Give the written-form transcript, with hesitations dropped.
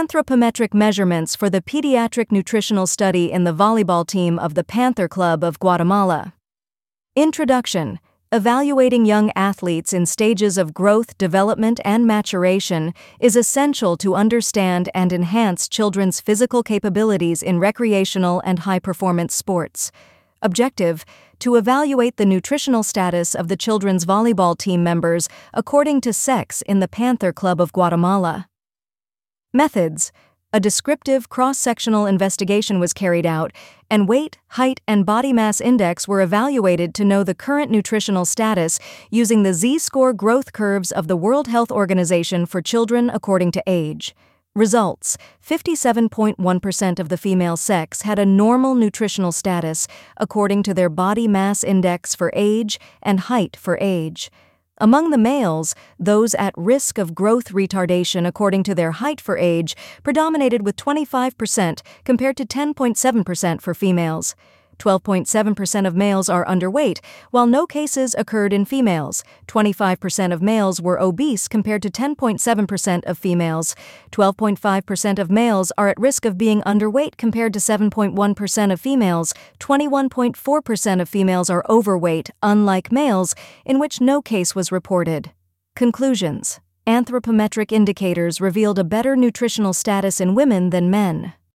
Anthropometric measurements for the pediatric nutritional study in the volleyball team of the Panther Club of Guatemala. Introduction. Evaluating young athletes in stages of growth, development, and maturation is essential to understand and enhance children's physical capabilities in recreational and high-performance sports. Objective: to evaluate the nutritional status of the children's volleyball team members according to sex in the Panther Club of Guatemala. Methods: a descriptive cross-sectional investigation was carried out, and weight, height, and body mass index were evaluated to know the current nutritional status using the Z-score growth curves of the World Health Organization for children according to age. Results: 57.1% of the female sex had a normal nutritional status according to their body mass index for age and height for age. Among the males, those at risk of growth retardation according to their height for age predominated with 25% compared to 10.7% for females. 12.7% of males are underweight, while no cases occurred in females. 25% of males were obese compared to 10.7% of females. 12.5% of males are at risk of being underweight compared to 7.1% of females. 21.4% of females are overweight, unlike males, in which no case was reported. Conclusions. Anthropometric indicators revealed a better nutritional status in women than men.